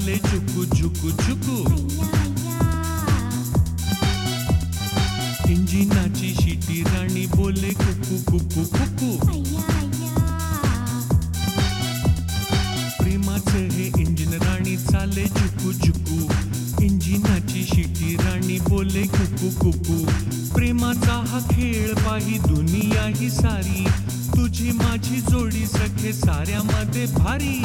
चाले झुकू झुकू झुकू. इंजिनाची शिटी राणी बोले कुकू कुकू कुकू. प्रेमाचं हे इंजिन राणी चाले झुकू झुकू. इंजिनाची शिटी राणी बोले कुकू कुकू. प्रेमाचा हा खेळ पाही दुनिया ही सारी. तुझी माझी जोडी सखे साऱ्यामध्ये भारी.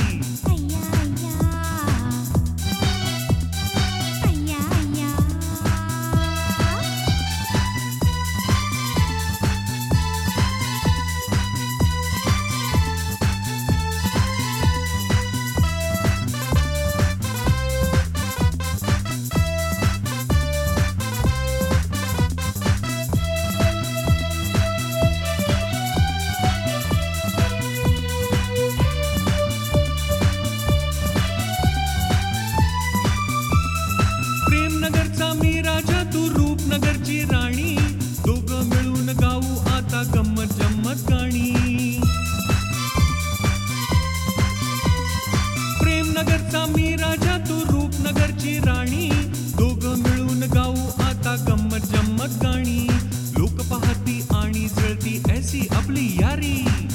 प्रेमनगरचा मी राजा तू रूपनगरची राणी. दोघं मिळून गाऊ आता गंमत जम्मत गाणी. प्रेमनगरचा मी राजा तू रूपनगरची राणी. दोघं मिळून गाऊ आता गंमत जम्मत गाणी. लोक पाहती आणि जळती ऐसी आपली यारी.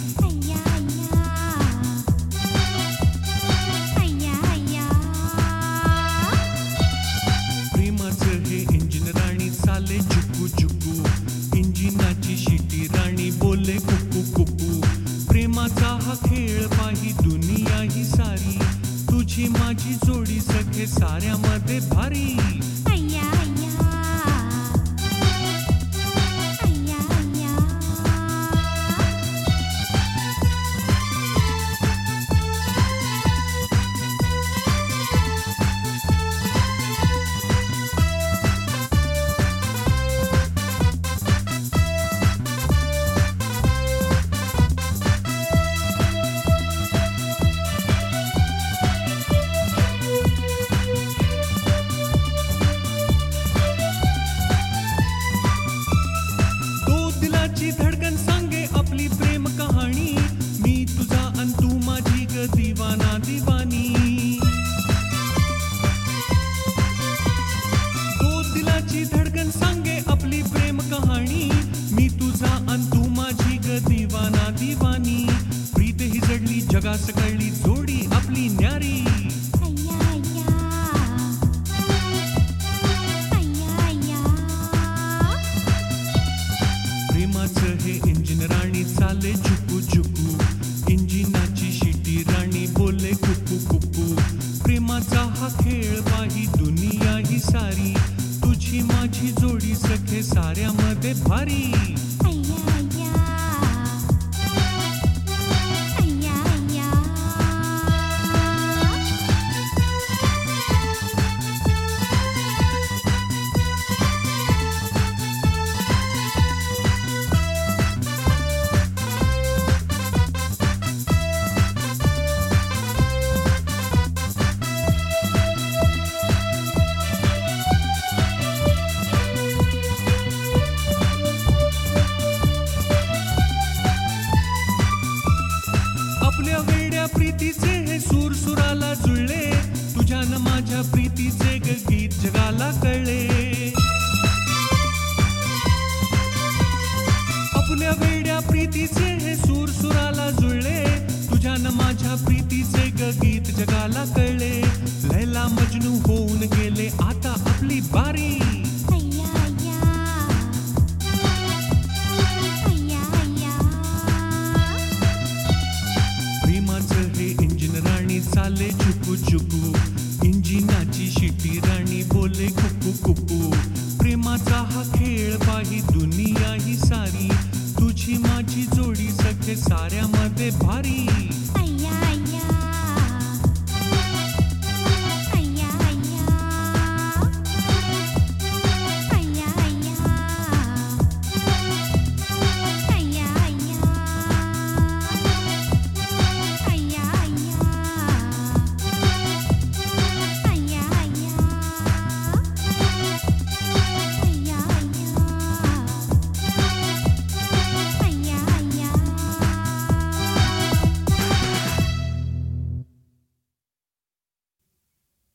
चाले झुकू झुकू. इंजिनाची शिटी राणी बोले कुकू कुकू. प्रेमाचा हा खेळ पाही दुनिया ही सारी. तुझी माझी जोडी सखे साऱ्यामध्ये भारी. धडकन सांगे आपली प्रेम कहाणी. मी तुझा अन तू माझी ग दिवाना दिवानी. दो दिलाची धडकन सांगे आपली प्रेम कहाणी. मी तुझा अन तू माझी ग दिवाना दिवानी. प्रीत ही जडली जगास कळली जोडी आपली न्यारी. प्रेमाचं हे इंजिन राणी चाले झुकू झुकू. इंजिनाची शिटी राणी बोले कुकू कुकू. प्रेमाचा हा खेळ पाही दुनिया ही सारी. तुझी माझी जोडी सखे साऱ्यामध्ये भारी. आपल्या वेड्या प्रीतीचे हे सूर सुराला जुळले. तुझ्यानं माझ्या प्रीतीचे ग गीत जगाला कळले. आपल्या वेड्या प्रीतीचे हे सूर सुराला जुळले. तुझ्यानं माझ्या प्रीतीचे ग गीत जगाला कळले. लैला मजनू होऊन गेले आता आपली बारी. चाले झुकू झुकू. इंजिनाची शिटी राणी बोले कुकू कुकू. प्रेमाचा हा खेळ पाही दुनिया ही सारी. तुझी माझी जोडी सखे साऱ्यामध्ये भारी.